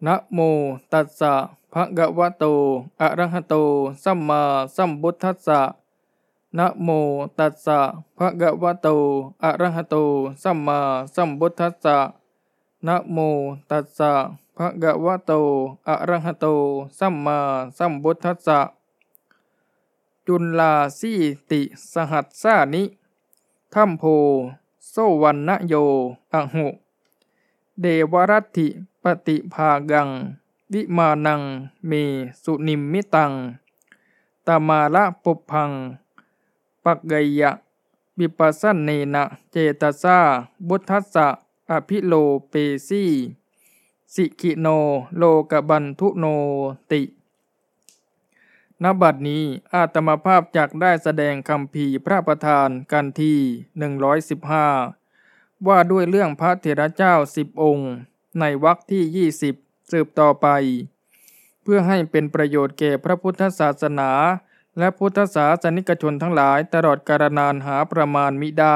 นะโมตัสสะภะคะวะโตอะระหะโตสัมมาสัมพุทธัสสะนะโมตัสสะภะคะวะโตอะระหะโตสัมมาสัมพุทธัสสะนะโมตัสสะภะคะวะโตอะระหะโตสัมมาสัมพุทธัสสะจุลลาสีติสหัสสานิธัมโพโสวันนะโยอะหุเดวรัตถิปฏิภากังวิมานังเมสุนิมมิตังตมาละปุพพังปักไกยะวิปัสสเนนะเจตสาบุทธัสสะอภิโลเปสีสิกิโนโลกบันทุโนติณบัดนี้อาตมาภาพจักได้แสดงคัมภีร์พระประธานกันที่115ว่าด้วยเรื่องพระเถระเจ้า10 องค์ในวรรคที่20สืบต่อไปเพื่อให้เป็นประโยชน์แก่พระพุทธศาสนาและพุทธศาสนิกชนทั้งหลายตลอดกาลนานหาประมาณมิได้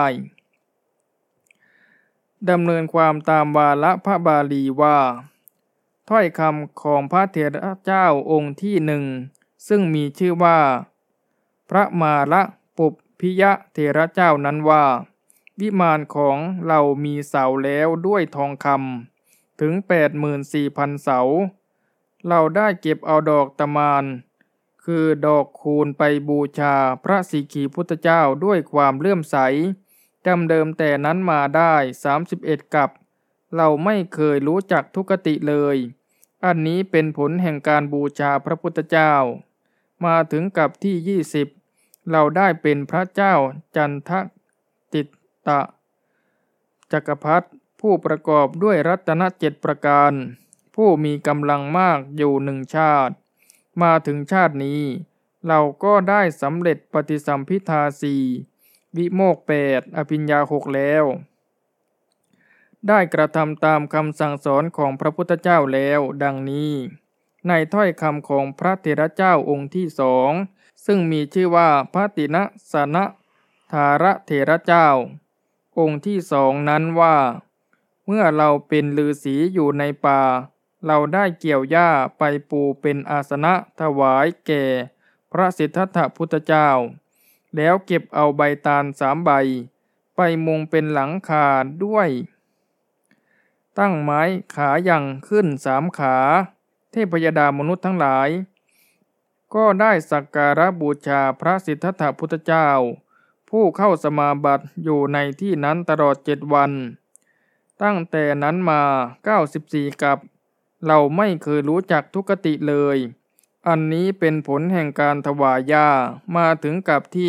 ดำเนินความตามวาระพระบาลีว่าถ้อยคำของพระเถระเจ้าองค์ที่หนึ่งซึ่งมีชื่อว่าพระมาละปุพพิยะเถระเจ้านั้นว่าวิมานของเรามีเสาแล้วด้วยทองคำถึง 84,000 เสาเราได้เก็บเอาดอกตะมานคือดอกคูณไปบูชาพระสิกขีพุทธเจ้าด้วยความเลื่อมใสจำเดิมแต่นั้นมาได้31กับเราไม่เคยรู้จักทุกติเลยอันนี้เป็นผลแห่งการบูชาพระพุทธเจ้ามาถึงกับที่20เราได้เป็นพระเจ้าจันทติตะจักรพรรดิผู้ประกอบด้วยรัตน7ประการผู้มีกำลังมากอยู่1ชาติมาถึงชาตินี้เราก็ได้สำเร็จปฏิสัมภิทา4วิโมกข์8อภิญญา6แล้วได้กระทำตามคำสั่งสอนของพระพุทธเจ้าแล้วดังนี้ในถ้อยคำของพระเถระเจ้าองค์ที่2ซึ่งมีชื่อว่าพระตินะสนะธาระเถระเจ้าองค์ที่2นั้นว่าเมื่อเราเป็นฤาษีอยู่ในป่าเราได้เกี่ยวหญ้าไปปูเป็นอาสนะถวายแก่พระสิทธัตถพุทธเจ้าแล้วเก็บเอาใบตาล3 ใบไปมุงเป็นหลังคาด้วยตั้งไม้ขายังขึ้น3 ขาเทพยดามนุษย์ทั้งหลายก็ได้สักการะบูชาพระสิทธัตถพุทธเจ้าผู้เข้าสมาบัติอยู่ในที่นั้นตลอด7 วันตั้งแต่นั้นมา94กับเราไม่เคยรู้จักทุกติเลยอันนี้เป็นผลแห่งการถวายญามาถึงกับที่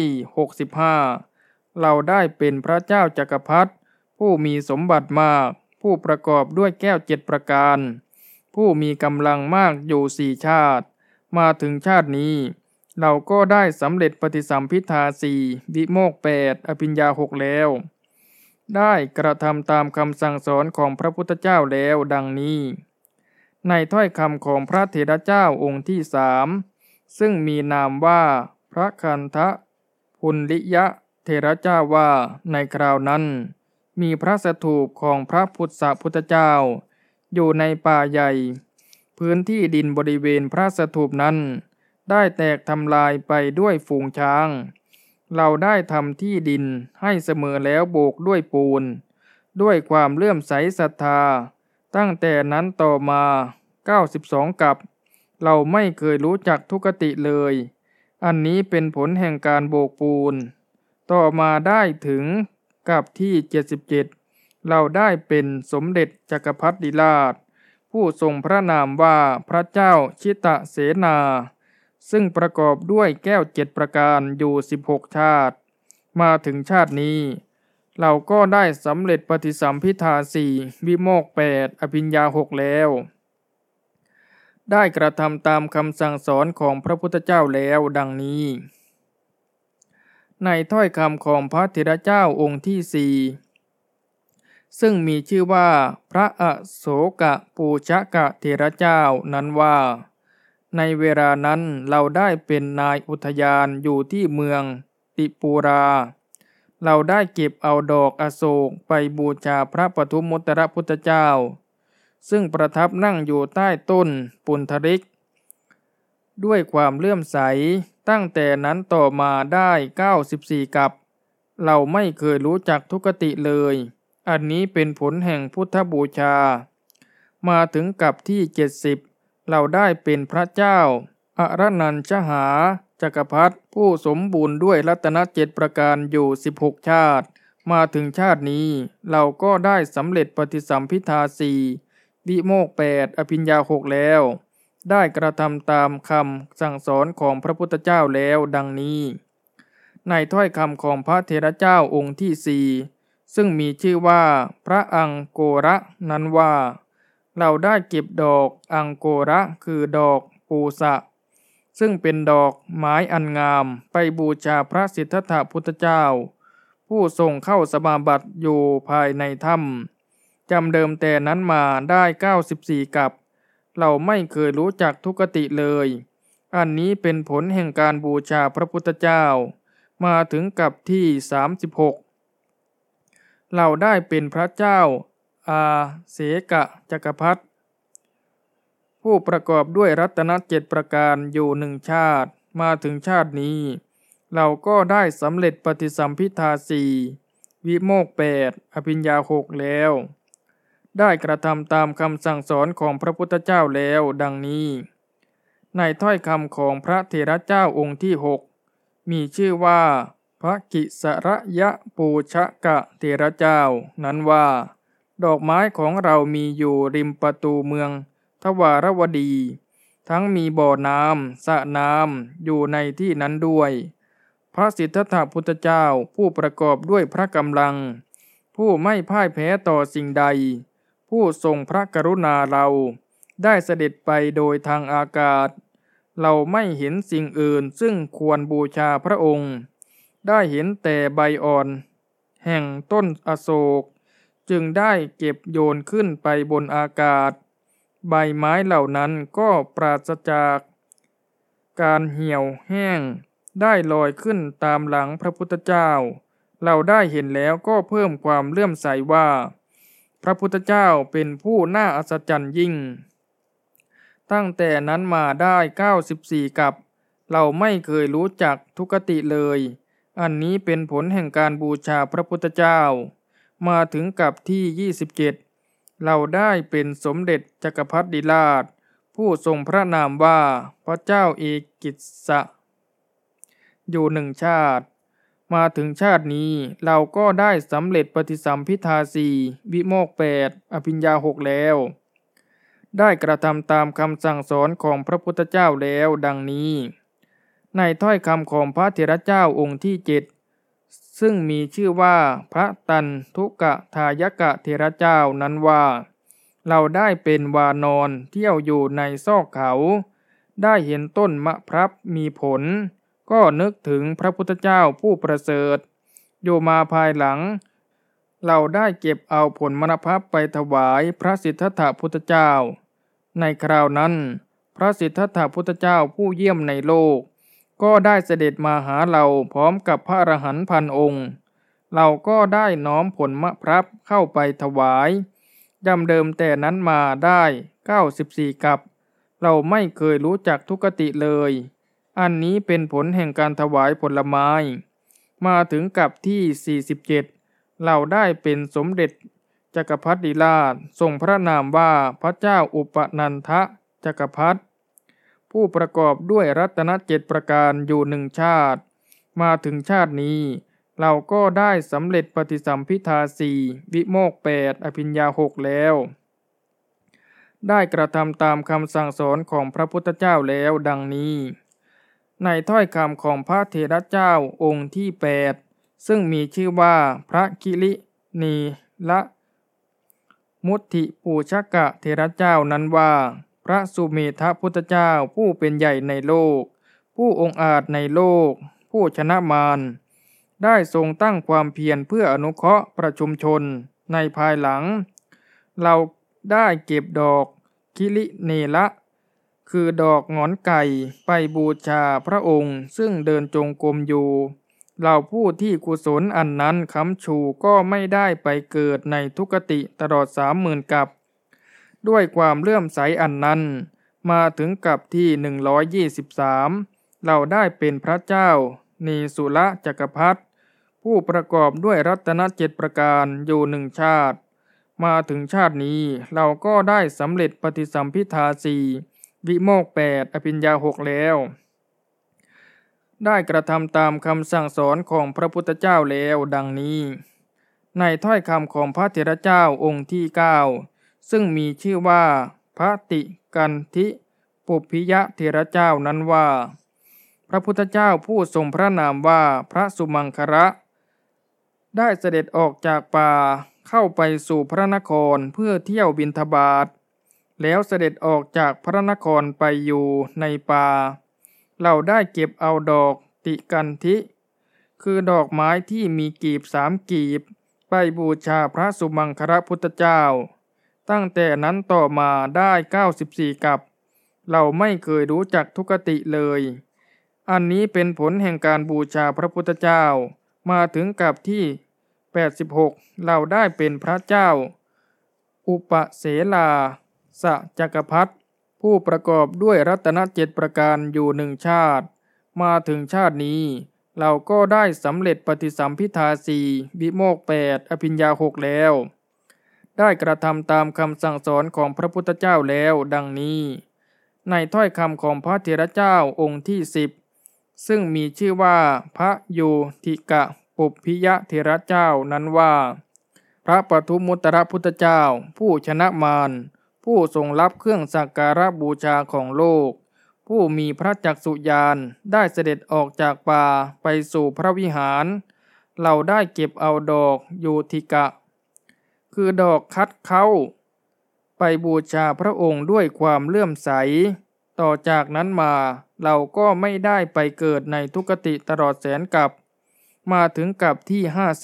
65เราได้เป็นพระเจ้าจักรพรรดิผู้มีสมบัติมากผู้ประกอบด้วยแก้ว7ประการผู้มีกำลังมากอยู่4ชาติมาถึงชาตินี้เราก็ได้สำเร็จปฏิสัมภิทา4วิโมกข์8อภิญญา6แล้วได้กระทำตามคำสั่งสอนของพระพุทธเจ้าแล้วดังนี้ในถ้อยคำของพระเถระเจ้าองค์ที่3ซึ่งมีนามว่าพระคันธพุนลิยะเถระเจ้าว่าในคราวนั้นมีพระสถูปของพระพุทธพุทธเจ้าอยู่ในป่าใหญ่พื้นที่ดินบริเวณพระสถูปนั้นได้แตกทำลายไปด้วยฝูงช้างเราได้ทำที่ดินให้เสมอแล้วโบกด้วยปูนด้วยความเลื่อมใสศรัทธาตั้งแต่นั้นต่อมา92กับเราไม่เคยรู้จักทุกติเลยอันนี้เป็นผลแห่งการโบกปูนต่อมาได้ถึงกับที่77เราได้เป็นสมเด็จจักรพรรดิราชผู้ทรงพระนามว่าพระเจ้าชิตเสนาซึ่งประกอบด้วยแก้ว7ประการอยู่16ชาติมาถึงชาตินี้เราก็ได้สำเร็จปฏิสัมภิทา4วิโมกข์8อภิญญา6แล้วได้กระทำตามคำสั่งสอนของพระพุทธเจ้าแล้วดังนี้ในถ้อยคำของพระเถระเจ้าองค์ที่4ซึ่งมีชื่อว่าพระอโศกปูชกเถระเจ้านั้นว่าในเวลานั้นเราได้เป็นนายอุทยานอยู่ที่เมืองติปูราเราได้เก็บเอาดอกอโศกไปบูชาพระปทุมมุตตรพุทธเจ้าซึ่งประทับนั่งอยู่ใต้ต้นปุณธริกด้วยความเลื่อมใสตั้งแต่นั้นต่อมาได้94กัปเราไม่เคยรู้จักทุกติเลยอันนี้เป็นผลแห่งพุทธบูชามาถึงกัปที่70เราได้เป็นพระเจ้าอรนันชหาจักรพรรดิผู้สมบูรณ์ด้วยรัตน7ประการอยู่16ชาติมาถึงชาตินี้เราก็ได้สำเร็จปฏิสัมภิทา4วิโมกข์8อภิญญา6แล้วได้กระทำตามคำสั่งสอนของพระพุทธเจ้าแล้วดังนี้ในถ้อยคำของพระเถระเจ้าองค์ที่4ซึ่งมีชื่อว่าพระอังโกระนั้นว่าเราได้เก็บดอกอังโกระคือดอกปูสะซึ่งเป็นดอกไม้อันงามไปบูชาพระสิทธัตถะพุทธเจ้าผู้ทรงเข้าสมาบัติอยู่ภายในถ้ำจำเดิมแต่นั้นมาได้94กัปเราไม่เคยรู้จักทุกติเลยอันนี้เป็นผลแห่งการบูชาพระพุทธเจ้ามาถึงกัปที่36เราได้เป็นพระเจ้าอาเสกะจักรพรรดิผู้ประกอบด้วยรัตน7ประการอยู่1ชาติมาถึงชาตินี้เราก็ได้สำเร็จปฏิสัมภิทา4วิโมกข์8อภิญญา6แล้วได้กระทำตามคำสั่งสอนของพระพุทธเจ้าแล้วดังนี้ในถ้อยคำของพระเถระเจ้าองค์ที่6มีชื่อว่าพระกิสระยะปูชกะเถระเจ้านั้นว่าดอกไม้ของเรามีอยู่ริมประตูเมืองทวารวดีทั้งมีบ่อน้ำสระน้ำอยู่ในที่นั้นด้วยพระสิทธัตถะพุทธเจ้าผู้ประกอบด้วยพระกำลังผู้ไม่พ่ายแพ้ต่อสิ่งใดผู้ทรงพระกรุณาเราได้เสด็จไปโดยทางอากาศเราไม่เห็นสิ่งอื่นซึ่งควรบูชาพระองค์ได้เห็นแต่ใบอ่อนแห่งต้นอโศกจึงได้เก็บโยนขึ้นไปบนอากาศใบไม้เหล่านั้นก็ปราศจากการเหี่ยวแห้งได้ลอยขึ้นตามหลังพระพุทธเจ้าเราได้เห็นแล้วก็เพิ่มความเลื่อมใสว่าพระพุทธเจ้าเป็นผู้น่าอัศจรรย์ยิ่งตั้งแต่นั้นมาได้94กัปเราไม่เคยรู้จักทุกติเลยอันนี้เป็นผลแห่งการบูชาพระพุทธเจ้ามาถึงกัปที่27เราได้เป็นสมเด็จจักรพรรดิราชผู้ทรงพระนามว่าพระเจ้าเอกิสสะอยู่1ชาติมาถึงชาตินี้เราก็ได้สำเร็จปฏิสัมภิทา4วิโมกข์8อภิญญา6แล้วได้กระทำตามคำสั่งสอนของพระพุทธเจ้าแล้วดังนี้ในถ้อยคำของพระเถระเจ้าองค์ที่7ซึ่งมีชื่อว่าพระตันทุกะทายกะเถระเจ้านั้นว่าเราได้เป็นวานอนเที่ยวอยู่ในซอกเขาได้เห็นต้นมะพร้าวมีผลก็นึกถึงพระพุทธเจ้าผู้ประเสริฐอยู่มาภายหลังเราได้เก็บเอาผลมะพร้าวไปถวายพระสิทธัตถะพุทธเจ้าในคราวนั้นพระสิทธัตถะพุทธเจ้าผู้เยี่ยมในโลกก็ได้เสด็จมาหาเราพร้อมกับพระอรหันต์พันองค์เราก็ได้น้อมผลมะพร้าวเข้าไปถวายจำเดิมแต่นั้นมาได้94กัปเราไม่เคยรู้จักทุกติเลยอันนี้เป็นผลแห่งการถวายผลไม้มาถึงกัปที่47เราได้เป็นสมเด็จจักรพรรดิราชทรงพระนามว่าพระเจ้าอุปนันทจักรพรรดิผู้ประกอบด้วยรัตน7ประการอยู่1ชาติมาถึงชาตินี้เราก็ได้สำเร็จปฏิสัมภิทา4วิโมกข์8อภิญญา6แล้วได้กระทำตามคำสั่งสอนของพระพุทธเจ้าแล้วดังนี้ในถ้อยคำของพระเถระเจ้าองค์ที่8ซึ่งมีชื่อว่าพระคิรินีละมุทิปูชกะเถระเจ้านั้นว่าพระสุเมธพุทธเจ้าผู้เป็นใหญ่ในโลกผู้องอาจในโลกผู้ชนะมารได้ทรงตั้งความเพียรเพื่ออนุเคราะห์ประชุมชนในภายหลังเราได้เก็บดอกคิริเนละคือดอกหงอนไก่ไปบูชาพระองค์ซึ่งเดินจงกรมอยู่เราผู้ที่กุศลอันนั้นค้ำชูก็ไม่ได้ไปเกิดในทุกติตลอด30,000กัปด้วยความเลื่อมใสอันนั้นมาถึงกับที่123เราได้เป็นพระเจ้านีสุละจักรพรรดิผู้ประกอบด้วยรัตน7ประการอยู่1ชาติมาถึงชาตินี้เราก็ได้สำเร็จปฏิสัมภิทา4วิโมกข์8อภิญญา6แล้วได้กระทำตามคำสั่งสอนของพระพุทธเจ้าแล้วดังนี้ในถ้อยคำของพระเถรเจ้าองค์ที่9ซึ่งมีชื่อว่าพระติกันทิปุพพิยะเถรเจ้านั้นว่าพระพุทธเจ้าผู้ทรงพระนามว่าพระสุมังคละได้เสด็จออกจากป่าเข้าไปสู่พระนครเพื่อเที่ยวบิณฑบาตแล้วเสด็จออกจากพระนครไปอยู่ในป่าเราได้เก็บเอาดอกติกันทิคือดอกไม้ที่มีกีบ3กีบไปบูชาพระสุมังคละพุทธเจ้าตั้งแต่นั้นต่อมาได้94กัปเราไม่เคยรู้จักทุกขติเลยอันนี้เป็นผลแห่งการบูชาพระพุทธเจ้ามาถึงกับที่86เราได้เป็นพระเจ้าอุปเสลาสจักรพรรดิผู้ประกอบด้วยรัตน7ประการอยู่1ชาติมาถึงชาตินี้เราก็ได้สำเร็จปฏิสัมภิทา4วิโมกข์8อภิญญา6แล้วได้กระทำตามคำสั่งสอนของพระพุทธเจ้าแล้วดังนี้ในถ้อยคำของพระเถรเจ้าองค์ที่10ซึ่งมีชื่อว่าพระโยธิกะปุพพิยะเถรเจ้านั้นว่าพระปทุมมุตตรพุทธเจ้าผู้ชนะมารผู้ทรงรับเครื่องสักการะบูชาของโลกผู้มีพระจักษุญาณได้เสด็จออกจากป่าไปสู่พระวิหารเราได้เก็บเอาดอกโยธิกะคือดอกคัดเข้าไปบูชาพระองค์ด้วยความเลื่อมใสต่อจากนั้นมาเราก็ไม่ได้ไปเกิดในทุกขติตลอดแสนกัปมาถึงกัปที่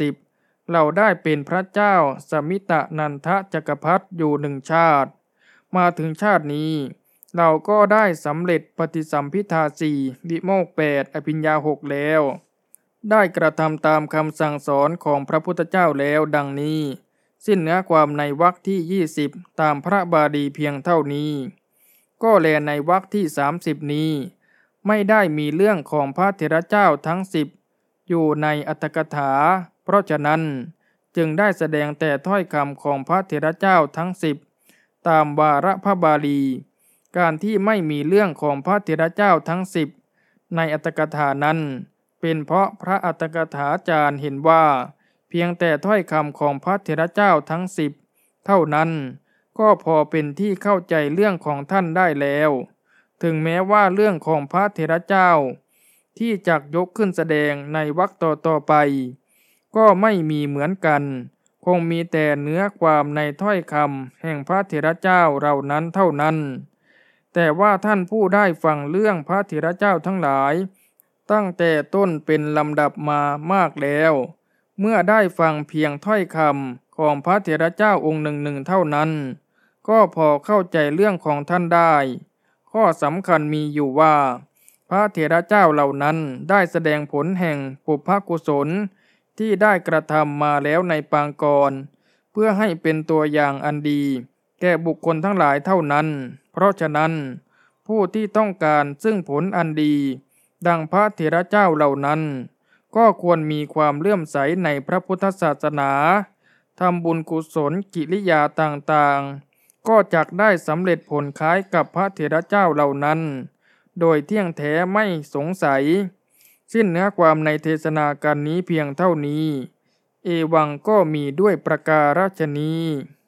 50เราได้เป็นพระเจ้าสมิตนันทจักรพรรดิอยู่1ชาติมาถึงชาตินี้เราก็ได้สำเร็จปฏิสัมภิทา4วิโมกข์8อภิญญา6แล้วได้กระทำตามคำสั่งสอนของพระพุทธเจ้าแล้วดังนี้สิ้นเนื้อความในวรรคที่20ตามพระบาลีเพียงเท่านี้ก็แลในวรรคที่30นี้ไม่ได้มีเรื่องของพระเถรเจ้าทั้ง10อยู่ในอรรถกถาเพราะฉะนั้นจึงได้แสดงแต่ถ้อยคำของพระเถรเจ้าทั้ง10ตามวาระพระบาลีการที่ไม่มีเรื่องของพระเถรเจ้าทั้ง10ในอรรถกถานั้นเป็นเพราะพระอรรถกถาจารย์เห็นว่าเพียงแต่ถ้อยคำของพระเถรเจ้าทั้ง10เท่านั้นก็พอเป็นที่เข้าใจเรื่องของท่านได้แล้วถึงแม้ว่าเรื่องของพระเถรเจ้าที่จักยกขึ้นแสดงในวรรคต่อไปก็ไม่มีเหมือนกันคงมีแต่เนื้อความในถ้อยคำแห่งพระเถรเจ้าเหล่านั้นเท่านั้นแต่ว่าท่านผู้ได้ฟังเรื่องพระเถรเจ้าทั้งหลายตั้งแต่ต้นเป็นลำดับมามากแล้วเมื่อได้ฟังเพียงถ้อยคำของพระเถรเจ้าองค์หนึ่งเท่านั้นก็พอเข้าใจเรื่องของท่านได้ข้อสำคัญมีอยู่ว่าพระเถรเจ้าเหล่านั้นได้แสดงผลแห่งปุพพกุศลที่ได้กระทำมาแล้วในปางก่อนเพื่อให้เป็นตัวอย่างอันดีแก่บุคคลทั้งหลายเท่านั้นเพราะฉะนั้นผู้ที่ต้องการซึ่งผลอันดีดังพระเถรเจ้าเหล่านั้นก็ควรมีความเลื่อมใสในพระพุทธศาสนาทำบุญกุศลกิริยาต่างๆก็จักได้สำเร็จผลคล้ายกับพระเถรเจ้าเหล่านั้นโดยเที่ยงแท้ไม่สงสัยสิ้นเนื้อความในเทศนาการนี้เพียงเท่านี้เอวังก็มีด้วยประการฉนี้